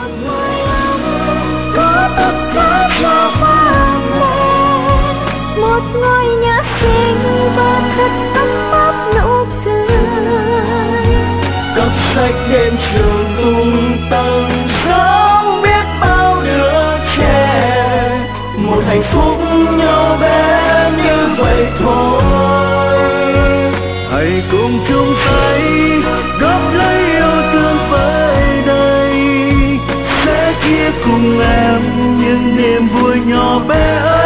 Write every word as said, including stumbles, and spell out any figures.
có tất cả cho ba mẹ, một ngôi nhà xinh và thật ấm áp nụ cười. Cặp sách đêm trường tung tăng giống biết bao đứa trẻ, một hạnh phúc nhỏ bé như vậy thôi. Hãy cùng chung tay góp lấy yêu thương với đây, sẽ chia cùng em những niềm vui nhỏ bé ấy.